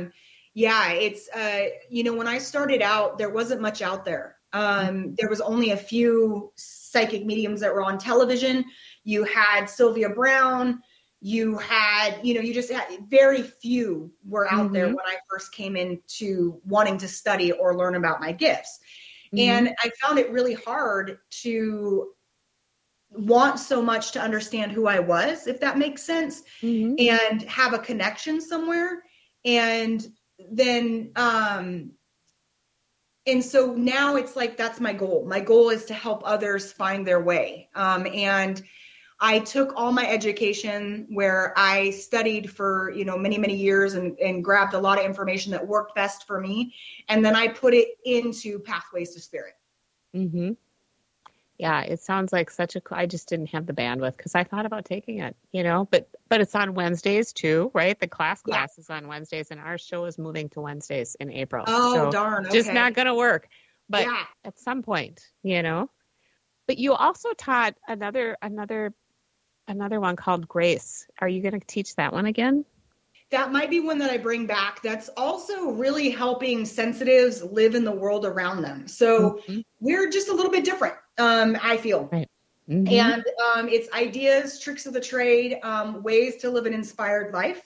Yeah, it's, uh, you know, when I started out, there wasn't much out there. Um, there was only a few psychic mediums that were on television. You had Sylvia Brown. You had, you know, you just had very few were out mm-hmm. there when I first came into wanting to study or learn about my gifts. Mm-hmm. And I found it really hard to want so much to understand who I was, if that makes sense, mm-hmm. and have a connection somewhere. And then, um, and so now it's like, that's my goal. My goal is to help others find their way. Um, and I took all my education where I studied for, you know, many, many years and, and grabbed a lot of information that worked best for me. And then I put it into Pathways to Spirit. Mm-hmm. Yeah, it sounds like such a, I just didn't have the bandwidth because I thought about taking it, you know, but, but it's on Wednesdays too, right? The class class yeah. is on Wednesdays and our show is moving to Wednesdays in April. Oh, so darn. Okay. Just not going to work, but yeah. at some point, you know, but you also taught another, another, another one called Grace. Are you going to teach that one again? That might be one that I bring back. That's also really helping sensitives live in the world around them. So mm-hmm. we're just a little bit different, um, I feel. Right. Mm-hmm. And um, it's ideas, tricks of the trade, um, ways to live an inspired life.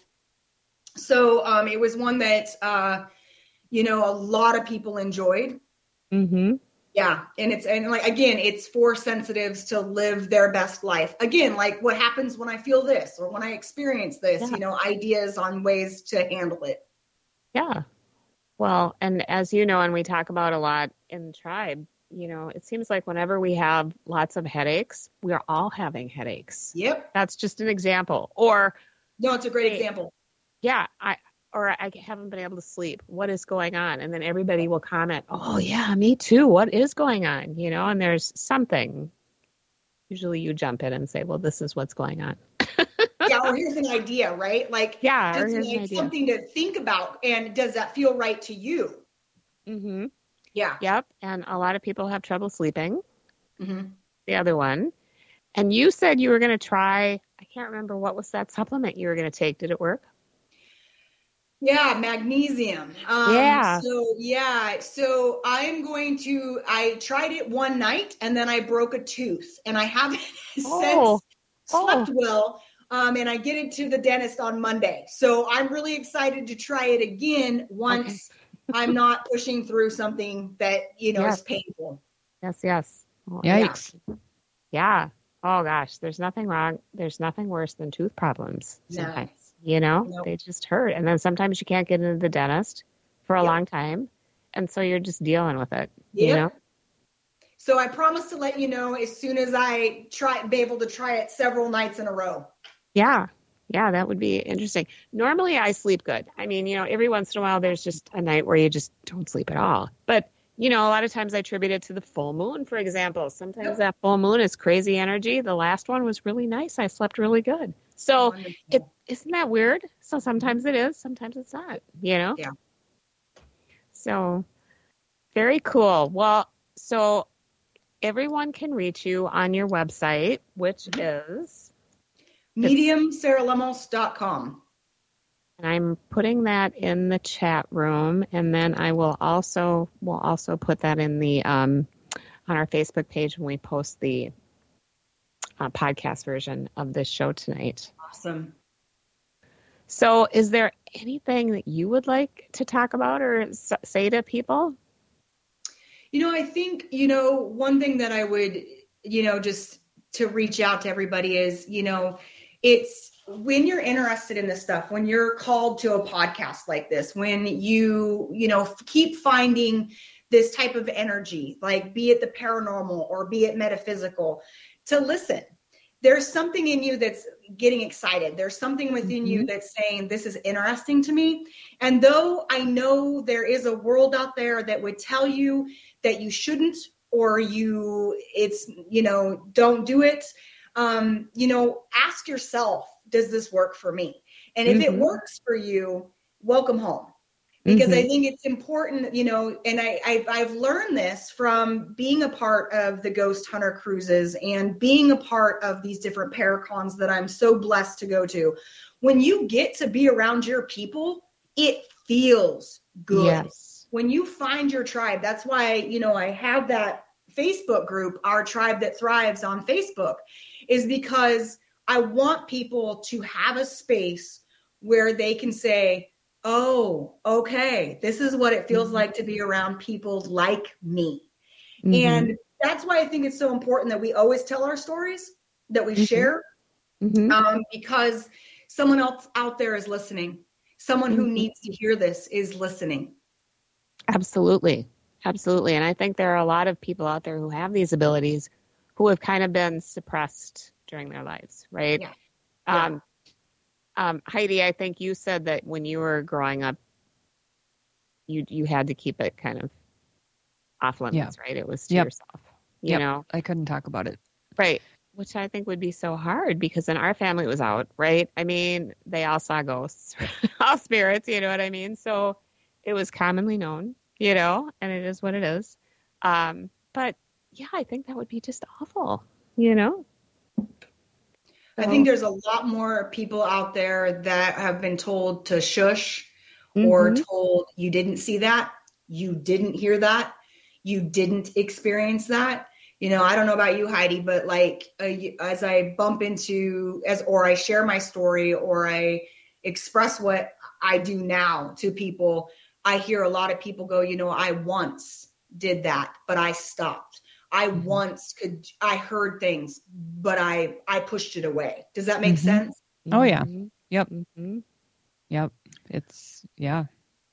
So um, it was one that, uh, you know, a lot of people enjoyed. Mm-hmm. Yeah. And it's, and like, again, it's for sensitives to live their best life. Again, like what happens when I feel this or when I experience this, yeah. you know, ideas on ways to handle it. Yeah. Well, and as you know, and we talk about a lot in the tribe, you know, it seems like whenever we have lots of headaches, we're all having headaches. Yep. That's just an example. Or no, it's a great example. Yeah. I, or I haven't been able to sleep. What is going on? And then everybody will comment, oh yeah, me too. What is going on? You know, and there's something. Usually you jump in and say, well, this is what's going on. Yeah. Or here's an idea, right? Like, yeah, just like something to think about. And does that feel right to you? Mm-hmm. Yeah. Yep. And a lot of people have trouble sleeping. Mm-hmm. The other one. And you said you were going to try, I can't remember, what was that supplement you were going to take? Did it work? Yeah, magnesium. Um, yeah. So, yeah. So I'm going to, I tried it one night and then I broke a tooth and I haven't oh. since slept oh. well. Um, and I get it to the dentist on Monday. So I'm really excited to try it again once okay. I'm not pushing through something that, you know, yes. is painful. Yes, yes. Oh, Yikes. Yeah. yeah. Oh, gosh. There's nothing wrong. There's nothing worse than tooth problems sometimes. No. You know, nope. They just hurt. And then sometimes you can't get into the dentist for a yep. long time. And so you're just dealing with it, yep. you know? So I promise to let you know as soon as I try, be able to try it several nights in a row. Yeah. Yeah, that would be interesting. Normally I sleep good. I mean, you know, every once in a while there's just a night where you just don't sleep at all. But, you know, a lot of times I attribute it to the full moon, for example. Sometimes yep. that full moon is crazy energy. The last one was really nice. I slept really good. So it, isn't that weird? So sometimes it is, sometimes it's not, you know? Yeah. So very cool. Well, so everyone can reach you on your website, which mm-hmm. is medium sarah lemos dot com. And I'm putting that in the chat room. And then I will also, we'll also put that in the, um, on our Facebook page when we post the Uh, podcast version of this show tonight. Awesome. So is there anything that you would like to talk about or s- say to people? You know, I think, you know, one thing that I would, you know, just to reach out to everybody is, you know, it's when you're interested in this stuff, when you're called to a podcast like this, when you, you know, keep finding this type of energy, like be it the paranormal or be it metaphysical, to listen. There's something in you that's getting excited. There's something within mm-hmm. you that's saying, this is interesting to me. And though I know there is a world out there that would tell you that you shouldn't, or you, it's, you know, don't do it. Um, you know, ask yourself, does this work for me? And if mm-hmm. it works for you, welcome home. Because mm-hmm. I think it's important, you know, and I, I've, I've learned this from being a part of the Ghost Hunter cruises and being a part of these different Paracons that I'm so blessed to go to. When you get to be around your people, it feels good. Yes. When you find your tribe, that's why, you know, I have that Facebook group, Our Tribe That Thrives, on Facebook, is because I want people to have a space where they can say, oh, okay, this is what it feels mm-hmm. like to be around people like me. Mm-hmm. And that's why I think it's so important that we always tell our stories, that we mm-hmm. share, mm-hmm. um, because someone else out there is listening. Someone mm-hmm. who needs to hear this is listening. Absolutely. Absolutely. And I think there are a lot of people out there who have these abilities who have kind of been suppressed during their lives, right? Yeah. Um, yeah. Um, Heidi, I think you said that when you were growing up, you you had to keep it kind of off limits, yeah. right? It was to yep. yourself, you yep. know? I couldn't talk about it. Right. Which I think would be so hard because in our family it was out, right? I mean, they all saw ghosts, all spirits, you know what I mean? So it was commonly known, you know, and it is what it is. Um, but yeah, I think that would be just awful, you know? I think there's a lot more people out there that have been told to shush mm-hmm. or told you didn't see that, you didn't hear that, you didn't experience that. You know, I don't know about you, Heidi, but like uh, as I bump into as or I share my story or I express what I do now to people, I hear a lot of people go, you know, I once did that, but I stopped. I mm-hmm. once could, I heard things, but I, I pushed it away. Does that make mm-hmm. sense? Oh yeah. Mm-hmm. Yep. Mm-hmm. Yep. It's, yeah.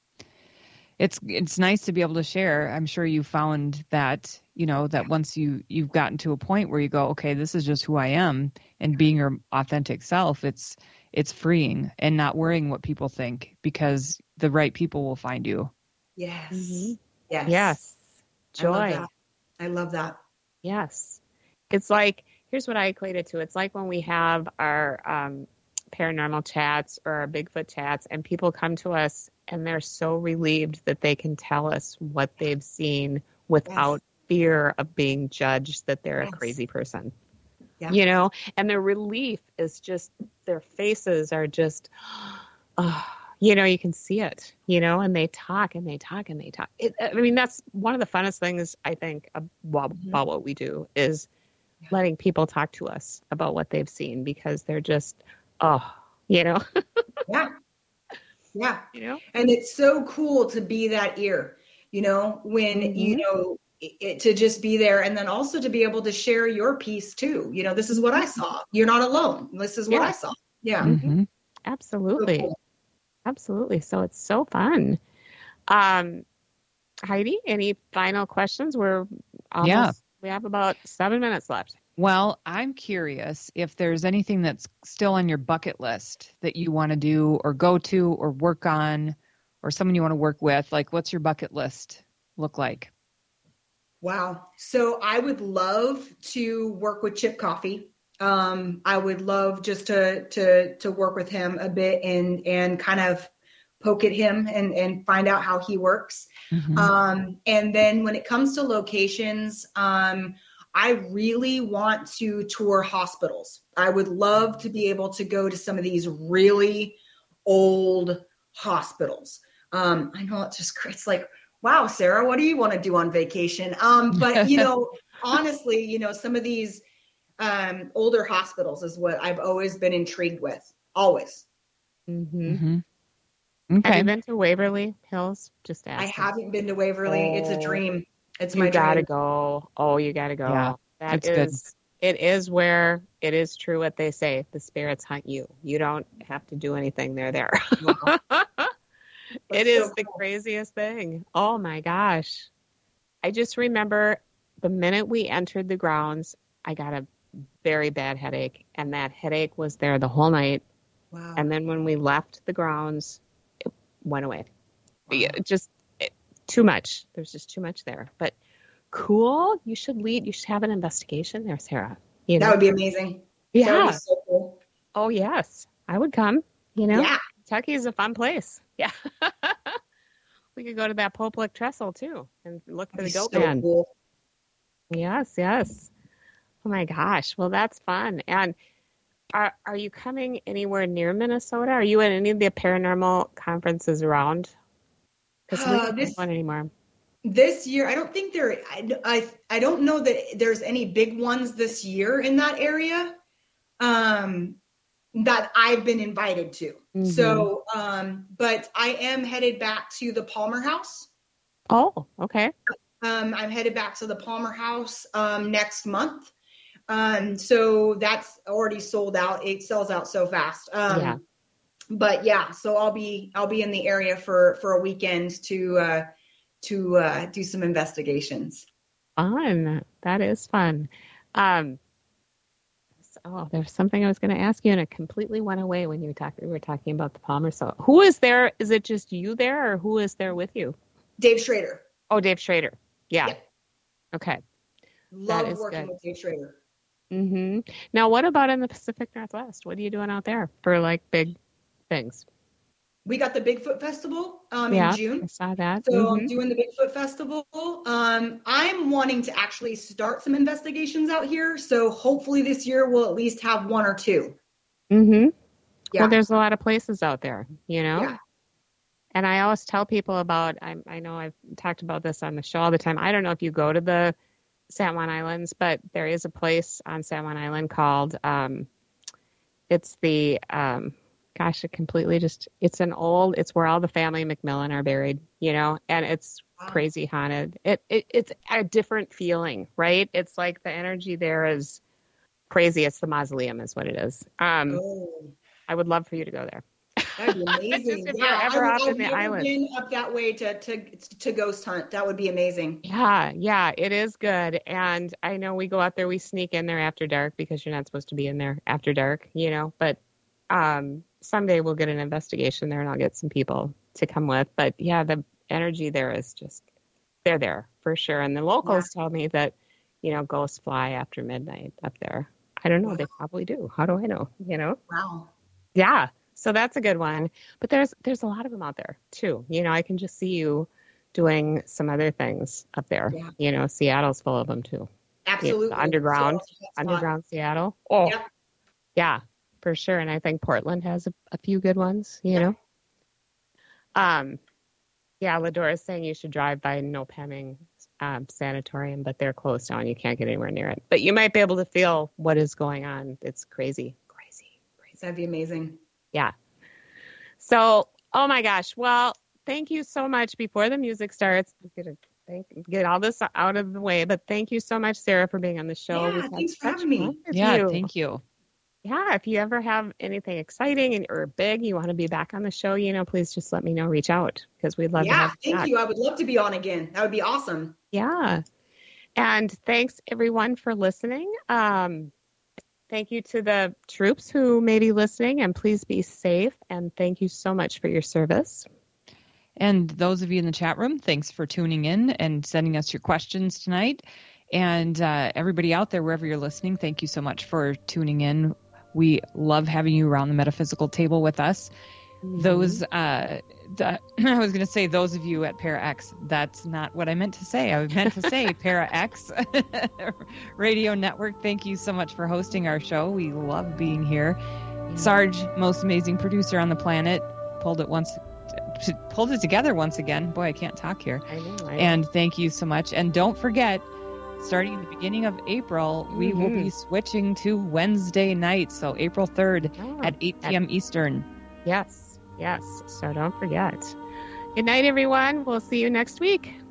It's, it's nice to be able to share. I'm sure you found that, you know, that once you, you've gotten to a point where you go, okay, this is just who I am, and being your authentic self, it's, it's freeing and not worrying what people think, because the right people will find you. Yes. Mm-hmm. Yes. Yes. Joy. I love that. I love that. Yes. It's like, here's what I equate it to. It's like when we have our um, paranormal chats or our Bigfoot chats and people come to us and they're so relieved that they can tell us what they've seen without yes. fear of being judged that they're yes. a crazy person. Yeah. You know, and their relief is just, their faces are just, oh, you know, you can see it, you know, and they talk and they talk and they talk. It, I mean, that's one of the funnest things, I think, about, mm-hmm. about what we do is yeah. letting people talk to us about what they've seen, because they're just, oh, you know. yeah. Yeah. You know, and it's so cool to be that ear, you know, when, mm-hmm. you know, it, to just be there, and then also to be able to share your piece too. You know, this is what I saw. You're not alone. This is what yeah. I saw. Yeah. Mm-hmm. Absolutely. So cool. Absolutely. So it's so fun. Um, Heidi, any final questions? We're almost, yeah. we have about seven minutes left. Well, I'm curious if there's anything that's still on your bucket list that you want to do or go to or work on, or someone you want to work with. Like, what's your bucket list look like? Wow. So I would love to work with Chip Coffey. Um, I would love just to, to, to work with him a bit and, and kind of poke at him and, and find out how he works. Mm-hmm. Um, and then when it comes to locations, um, I really want to tour hospitals. I would love to be able to go to some of these really old hospitals. Um, I know it's just, it's like, wow, Sarah, what do you want to do on vacation? Um, but, you know, honestly, you know, some of these um, older hospitals is what I've always been intrigued with. Always. Mm-hmm. Mm-hmm. Okay. Have you been to Waverly Hills? Just ask. I haven't been to Waverly. Oh, it's a dream. It's you my dream. You gotta go. Oh, you gotta go. Yeah, that is, good. It is where it is true what they say. The spirits hunt you. You don't have to do anything. They're there. Wow. It is so the cool. craziest thing. Oh my gosh. I just remember the minute we entered the grounds, I got a very bad headache, and that headache was there the whole night. Wow. And then when we left the grounds, it went away. Wow. It just it, too much. There's just too much there. But cool. You should lead. You should have an investigation there, Sarah. You know? That would be amazing. Yeah. That would be so cool. Oh yes, I would come. You know, yeah. Kentucky is a fun place. Yeah. We could go to that Pope Lick Trestle too and look for the goat so man. Cool. Yes, yes. Oh my gosh. Well, that's fun. And are are you coming anywhere near Minnesota? Are you at any of the paranormal conferences around Because we Uh, don't this- have one anymore. This year, I don't think there, I, I, I don't know that there's any big ones this year in that area um, that I've been invited to. Mhm. So, um, but I am headed back to the Palmer House. Oh, okay. Um, I'm headed back to the Palmer House um, next month. Um, so that's already sold out. It sells out so fast. Um, Yeah. But yeah, so I'll be, I'll be in the area for, for a weekend to, uh, to uh, do some investigations. Fun. That is fun. Um, oh, there's something I was going to ask you, and it completely went away when you were talking. We were talking about the Palmer. So, who is there? Is it just you there, or who is there with you? Dave Schrader. Oh, Dave Schrader. Yeah. Yeah. Okay. Love is working good. with Dave Schrader. hmm Now, what about in the Pacific Northwest? What are you doing out there for like big things? We got the Bigfoot Festival um, Yeah, in June. I saw that. So Mhm. I'm doing the Bigfoot Festival. Um, I'm wanting to actually start some investigations out here. So hopefully this year we'll at least have one or two. Mm-hmm. Yeah. Well, there's a lot of places out there, you know? Yeah. And I always tell people about, I, I know I've talked about this on the show all the time. I don't know if you go to the San Juan Islands, but there is a place on San Juan Island called, um, it's the, um, gosh, it completely just, it's an old, it's where all the family McMillan are buried, you know, and it's Wow. crazy haunted. It, it It's a different feeling, right? It's like the energy there is crazy. It's the mausoleum is what it is. Um, Oh, I would love for you to go there. that'd be amazing. Just if yeah, you're ever I, up I've in the never island. been up that way to, to to ghost hunt. That would be amazing. Yeah, yeah, it is good. And I know we go out there, we sneak in there after dark because you're not supposed to be in there after dark, you know, but um, someday we'll get an investigation there and I'll get some people to come with. But yeah, the energy there is just, they're there for sure. And the locals tell me that, you know, ghosts fly after midnight up there. I don't know. Wow. They probably do. How do I know? You know? Wow. Yeah. So that's a good one. But there's there's a lot of them out there too. You know, I can just see you doing some other things up there. Yeah. You know, Seattle's full of them too. Absolutely. the underground, So, that's Underground Seattle. Oh, Yep. yeah, for sure. And I think Portland has a, a few good ones, you know. Um, yeah, Ladora is saying you should drive by No Pemming um, Sanatorium, but they're closed down. You can't get anywhere near it. But you might be able to feel what is going on. It's crazy, crazy, crazy. That'd be amazing. Yeah. So, oh my gosh. Well, thank you so much. Before the music starts, I'm gonna thank, get all this out of the way. But thank you so much, Sarah, for being on the show. Yeah, We've had thanks for such having me. fun with Yeah, you. thank you. Yeah, if you ever have anything exciting and or big, you want to be back on the show, you know, please just let me know. Reach out because we'd love to Yeah, have you thank back. you. I would love to be on again. That would be awesome. Yeah. And thanks everyone for listening. Um, thank you to the troops who may be listening, and please be safe. And thank you so much for your service. And those of you in the chat room, thanks for tuning in and sending us your questions tonight. And uh, everybody out there, wherever you're listening, thank you so much for tuning in. We love having you around the metaphysical table with us. Those, uh, the, I was going to say those of you at Para X. That's not what I meant to say. I meant to say Para X Radio Network. Thank you so much for hosting our show. We love being here. Sarge, most amazing producer on the planet, pulled it once, pulled it together once again. Boy, I can't talk here. I know, I know. And thank you so much. And don't forget, starting in the beginning of April, we will be switching to Wednesday night. So April third Oh, at eight p.m. Eastern. Yes, yes. So don't forget. Good night, everyone. We'll see you next week.